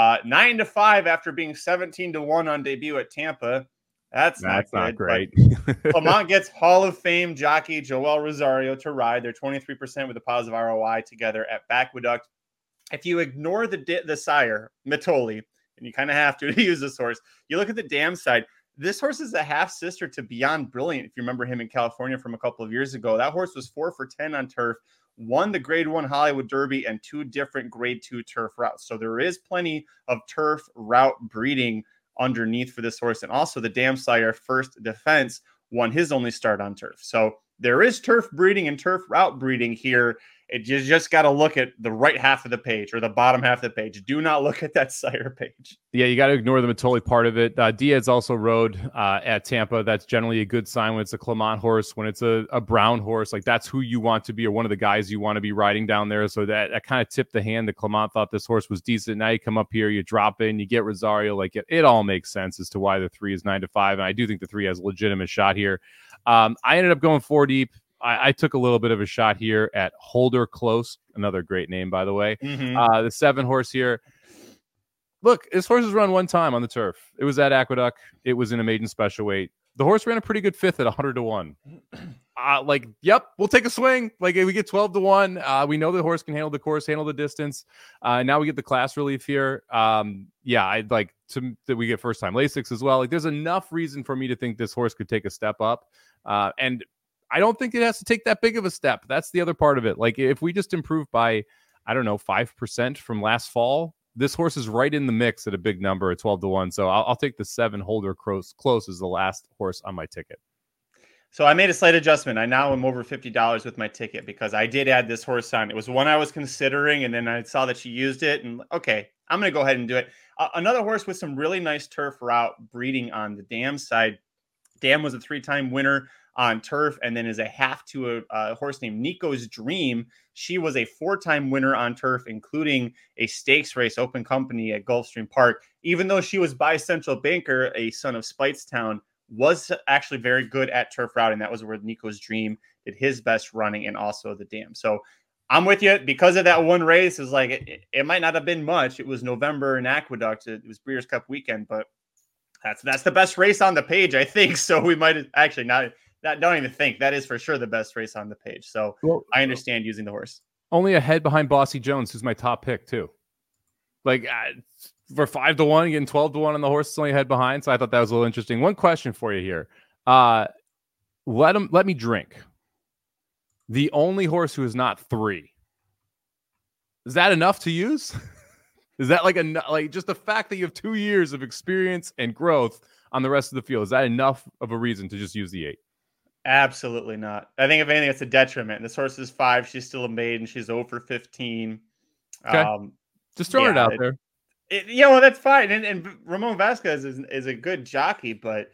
[SPEAKER 2] 9-5 after being 17-1 on debut at Tampa. That's not great. Clement gets Hall of Fame jockey Joel Rosario to ride. They're 23% with a positive ROI together at Aqueduct. If you ignore the sire, Mitole, and you kind of have to use this horse, you look at the dam side. This horse is a half sister to Beyond Brilliant. If you remember him in California from a couple of years ago, that horse was 4 for 10 on turf, won the grade 1 Hollywood Derby and 2 different grade 2 turf routes. So there is plenty of turf route breeding underneath for this horse. And also the Dam Sire First Defense won his only start on turf. So there is turf breeding and turf route breeding here. You just got to look at the right half of the page or the bottom half of the page. Do not look at that sire page.
[SPEAKER 3] Yeah, you got to ignore the Mitole part of it. Diaz also rode at Tampa. That's generally a good sign when it's a Clement horse. When it's a Brown horse, like that's who you want to be or one of the guys you want to be riding down there. So that kind of tipped the hand that Clement thought this horse was decent. Now you come up here, you drop in, you get Rosario. Like it all makes sense as to why the 3 is 9-5. And I do think the 3 has a legitimate shot here. I ended up going 4 deep. I took a little bit of a shot here at Holder Close, another great name, by the way.
[SPEAKER 2] Mm-hmm.
[SPEAKER 3] The 7 horse here. Look, this horse has run 1 time on the turf. It was at Aqueduct. It was in a maiden special weight. The horse ran a pretty good 5th at 100-1. Yep, we'll take a swing. Like if we get 12-1, we know the horse can handle the course, handle the distance. Now we get the class relief here. I'd like that we get first time Lasix as well. Like there's enough reason for me to think this horse could take a step up. And I don't think it has to take that big of a step. That's the other part of it. Like if we just improve by, 5% from last fall, this horse is right in the mix at a big number at 12-1. So I'll take the 7 Holder Close as the last horse on my ticket.
[SPEAKER 2] So I made a slight adjustment. I now am over $50 with my ticket because I did add this horse on. It was one I was considering, and then I saw that she used it. And okay, I'm going to go ahead and do it. Another horse with some really nice turf route breeding on the Dam side. Dam was a 3-time winner on turf and then is a half to a horse named Nico's Dream. She was a 4-time winner on turf, including a stakes race open company at Gulfstream Park. Even though she was by Central Banker, a son of Speightstown, was actually very good at turf routing. That was where Nico's Dream did his best running and also the Dam. So I'm with you because of that one race. Is like it might not have been much. It was November in Aqueduct. It was Breeders' Cup weekend, but that's the best race on the page, I think. So we might actually not. Don't even think that is for sure the best race on the page. So I understand using the horse.
[SPEAKER 3] Only ahead behind Bossy Jones, who's my top pick too. Like for 5-1, getting 12-1 on the horse that's only head behind. So I thought that was a little interesting. One question for you here. Let me drink. The only horse who is not 3. Is that enough to use? Is that like just the fact that you have 2 years of experience and growth on the rest of the field? Is that enough of a reason to just use the 8?
[SPEAKER 2] Absolutely not. I think if anything, it's a detriment. This horse is 5. She's still a maiden. She's 0 for 15.
[SPEAKER 3] Okay. Just throwing it out there.
[SPEAKER 2] That's fine. And Ramon Vasquez is a good jockey, but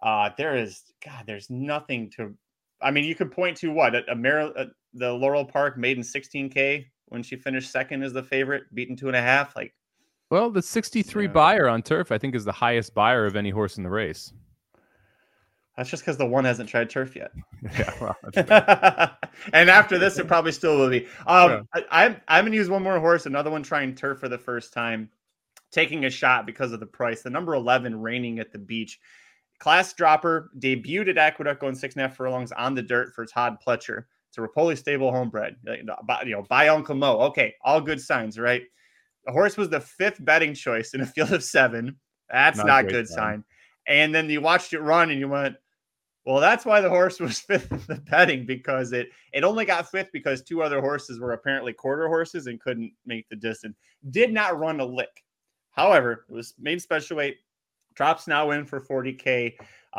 [SPEAKER 2] there's nothing to. I mean, you could point to what the Laurel Park maiden 16K when she finished second as the favorite, beaten 2.5. Like,
[SPEAKER 3] well, the 63 buyer on turf, I think, is the highest buyer of any horse in the race.
[SPEAKER 2] That's just because the one hasn't tried turf yet.
[SPEAKER 3] Yeah, well,
[SPEAKER 2] and after this, it probably still will be. I'm going to use one more horse, another one trying turf for the first time, taking a shot because of the price. The number 11, Raining at the Beach. Class dropper, debuted at Aqueduct going 6.5 furlongs on the dirt for Todd Pletcher. It's a Rapoli stable homebred, by Uncle Mo. Okay, all good signs, right? The horse was the 5th betting choice in a field of 7. That's not a good sign. And then you watched it run and you went, well, that's why the horse was 5th in the betting, because it only got 5th because 2 other horses were apparently quarter horses and couldn't make the distance. Did not run a lick. However, it was made special weight. Drops now in for 40K.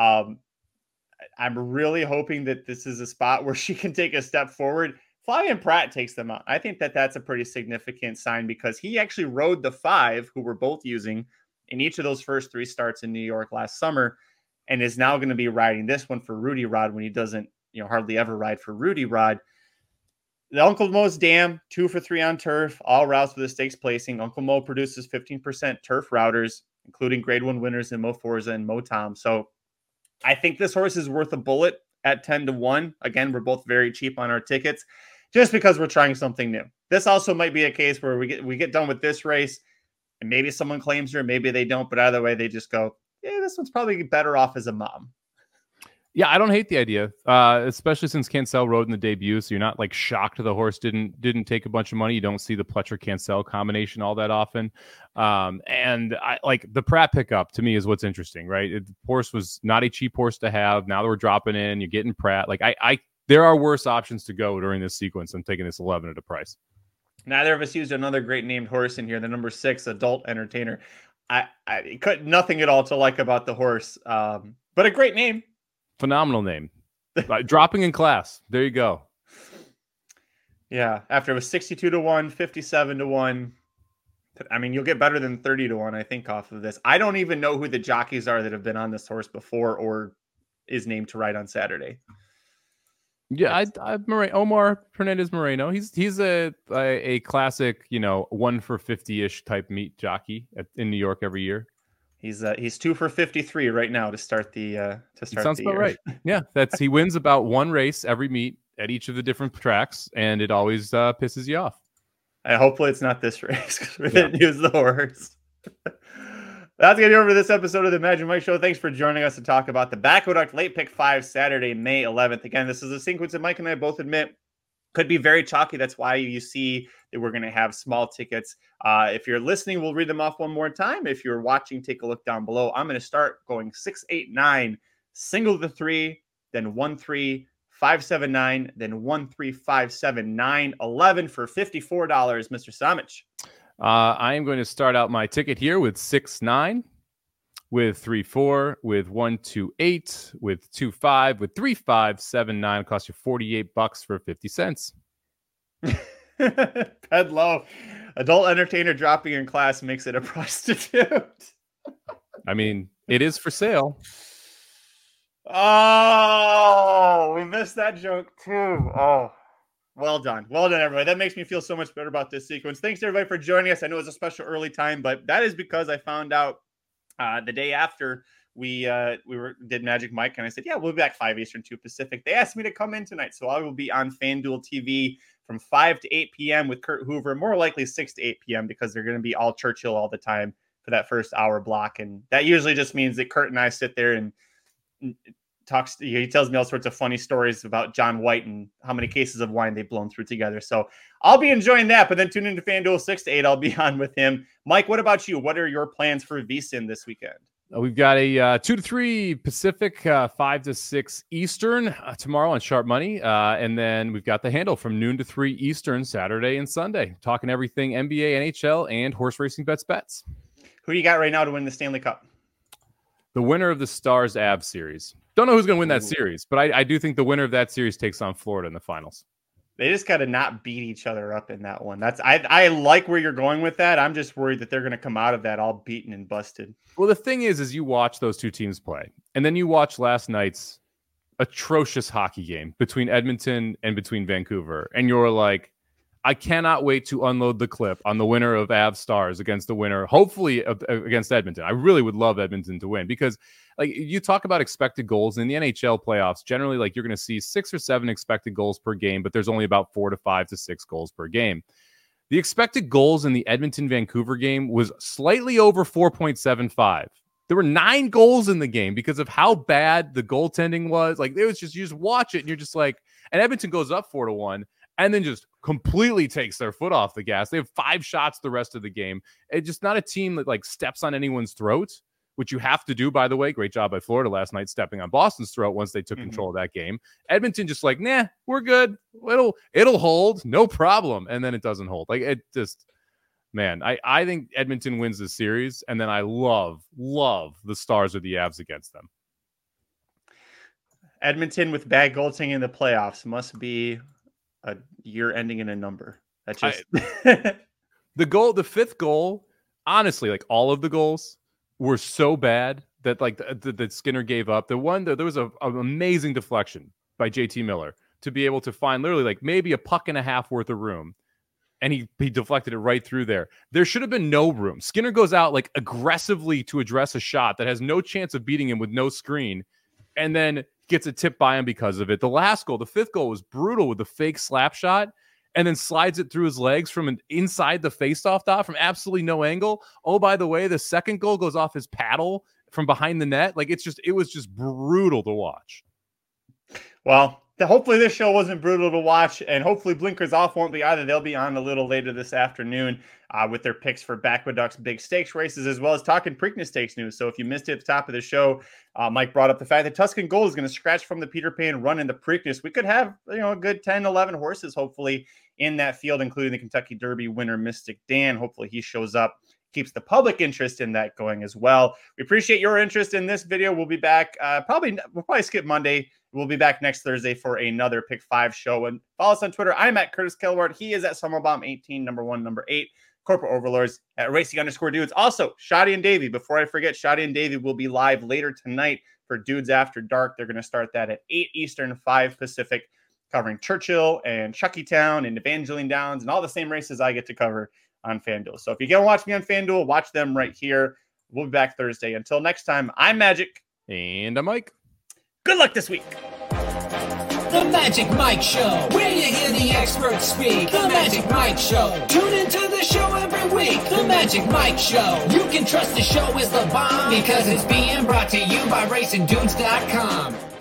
[SPEAKER 2] I'm really hoping that this is a spot where she can take a step forward. Flavien Prat takes them out. I think that that's a pretty significant sign because he actually rode the 5 who we're both using in each of those first 3 starts in New York last summer, and is now going to be riding this one for Rudy Rod when he doesn't, hardly ever ride for Rudy Rod. The Uncle Mo's Dam, 2 for 3 on turf, all routes with a stakes placing. Uncle Mo produces 15% turf routers, including grade 1 winners in Mo Forza and Mo Tom. So I think this horse is worth a bullet at 10-1. Again, we're both very cheap on our tickets just because we're trying something new. This also might be a case where we get done with this race and maybe someone claims her, maybe they don't, but either way, they just go, yeah, this one's probably better off as a mom.
[SPEAKER 3] Yeah, I don't hate the idea, especially since Cancel rode in the debut, so you're not like shocked the horse didn't take a bunch of money. You don't see the Pletcher-Cancel combination all that often, and I like the Prat pickup. To me, is what's interesting, right? The horse was not a cheap horse to have. Now that we're dropping in, you're getting Prat. Like there are worse options to go during this sequence. I'm taking this 11 at a price.
[SPEAKER 2] Neither of us used another great named horse in here. The number 6, Adult Entertainer. I could nothing at all to like about the horse, but a great name.
[SPEAKER 3] Phenomenal name. Dropping in class. There you go.
[SPEAKER 2] Yeah. After it was 62-1, 57-1. I mean, you'll get better than 30-1, I think, off of this. I don't even know who the jockeys are that have been on this horse before or is named to ride on Saturday.
[SPEAKER 3] Yeah, Omar Hernandez Moreno. He's a classic, 1 for 50-ish type meet jockey in New York every year.
[SPEAKER 2] He's 2 for 53 right now to start the
[SPEAKER 3] sounds about
[SPEAKER 2] year.
[SPEAKER 3] Right. Yeah, he wins about 1 race every meet at each of the different tracks, and it always pisses you off.
[SPEAKER 2] Hopefully it's not this race because we didn't use the horse. That's going to do it for this episode of the Magic Mike Show. Thanks for joining us to talk about the Aqueduct Late Pick 5 Saturday, May 11th. Again, this is a sequence that Mike and I both admit could be very chalky. That's why you see that we're going to have small tickets. If you're listening, we'll read them off one more time. If you're watching, take a look down below. I'm going to start going 6, 8, 9, single to 3, then 1, 3, 5, 7, 9, then 1, 3, 5, 7, 9, 11 for $54, Mr. Samich.
[SPEAKER 3] I am going to start out my ticket here with 6, 9, with 3, 4, with 1, 2, 8, with 2, 5, with 3, 5, 7, 9. Cost you $48 for 50 cents.
[SPEAKER 2] Ped low. Adult Entertainer dropping in class makes it a prostitute.
[SPEAKER 3] I mean, it is for sale.
[SPEAKER 2] Oh, we missed that joke too. Oh, well done. Well done, everybody. That makes me feel so much better about this sequence. Thanks, everybody, for joining us. I know it was a special early time, but that is because I found out the day after we did Magic Mike, and I said, yeah, we'll be back 5 Eastern, 2 Pacific. They asked me to come in tonight, so I will be on FanDuel TV from 5 to 8 p.m. with Kurt Hoover, more likely 6 to 8 p.m. because they're going to be all Churchill all the time for that first hour block. And that usually just means that Kurt and I sit there and he tells me all sorts of funny stories about John White and how many cases of wine they've blown through together. So I'll be enjoying that. But then tune into FanDuel 6 to 8. I'll be on with him. Mike, what about you? What are your plans for VSiN this weekend?
[SPEAKER 3] We've got a 2 to 3 Pacific, 5 to 6 Eastern tomorrow on Sharp Money. And then we've got the handle from noon to 3 Eastern, Saturday and Sunday, talking everything NBA, NHL, and horse racing bets.
[SPEAKER 2] Who you got right now to win the Stanley Cup?
[SPEAKER 3] The winner of the Stars Avs series. Don't know who's going to win that series, but I do think the winner of that series takes on Florida in the finals.
[SPEAKER 2] They just got to not beat each other up in that one. I like where you're going with that. I'm just worried that they're going to come out of that all beaten and busted.
[SPEAKER 3] Well, the thing is you watch those two teams play, and then you watch last night's atrocious hockey game between Edmonton and between Vancouver, and you're like, I cannot wait to unload the clip on the winner of Avs Stars against the winner, hopefully against Edmonton. I really would love Edmonton to win because, like, you talk about expected goals in the NHL playoffs. Generally, like, you're going to see 6 or 7 expected goals per game, but there's only about 4 to 5 to 6 goals per game. The expected goals in the Edmonton-Vancouver game was slightly over 4.75. There were 9 goals in the game because of how bad the goaltending was. Like, it was just, you just watch it and you're just like, and Edmonton goes up 4-1 and then just completely takes their foot off the gas. They have 5 shots the rest of the game. It's just not a team that, like, steps on anyone's throat, which you have to do, by the way. Great job by Florida last night stepping on Boston's throat once they took control of that game. Edmonton just like, nah, we're good. It'll hold, no problem. And then it doesn't hold. Like, it just, man, I think Edmonton wins this series, and then I love the Stars or the Avs against them.
[SPEAKER 2] Edmonton with bad goaltending in the playoffs must be a year ending in a number. That's just
[SPEAKER 3] the fifth goal. Honestly, like, all of the goals were so bad that, like, that Skinner gave up. There was an amazing deflection by JT Miller to be able to find literally, like, maybe a puck and a half worth of room, and he deflected it right through there. There should have been no room. Skinner goes out, like, aggressively to address a shot that has no chance of beating him with no screen, and then gets a tip by him because of it. The last goal, the fifth goal, was brutal with the fake slap shot, and then slides it through his legs from inside the faceoff dot from absolutely no angle. Oh, by the way, the second goal goes off his paddle from behind the net. Like, it was just brutal to watch.
[SPEAKER 2] Well, hopefully this show wasn't brutal to watch, and hopefully Blinkers Off won't be either. They'll be on a little later this afternoon with their picks for Aqueduct's big stakes races, as well as talking Preakness Stakes news. So if you missed it at the top of the show, Mike brought up the fact that Tuscan Gold is going to scratch from the Peter Pan run in the Preakness. We could have, a good 10, 11 horses, hopefully, in that field, including the Kentucky Derby winner, Mystic Dan. Hopefully he shows up, keeps the public interest in that going as well. We appreciate your interest in this video. We'll be back. We'll probably skip Monday. We'll be back next Thursday for another Pick 5 show. And follow us on Twitter. I'm at Curtis Kelwart. He is at Summerbomb18, number 1, number 8. Corporate Overlords at Racing_Dudes. Also, Shadi and Davey. Before I forget, Shadi and Davey will be live later tonight for Dudes After Dark. They're going to start that at 8 Eastern, 5 Pacific, covering Churchill and Chuckytown and Evangeline Downs and all the same races I get to cover on FanDuel. So if you get to watch me on FanDuel, watch them right here. We'll be back Thursday. Until next time, I'm Magic.
[SPEAKER 3] And I'm Mike.
[SPEAKER 2] Good luck this week.
[SPEAKER 1] The Magic Mike Show, where you hear the experts speak. The Magic Mike Show. Tune into the show every week. The Magic Mike Show. You can trust the show is the bomb because it's being brought to you by RacingDudes.com.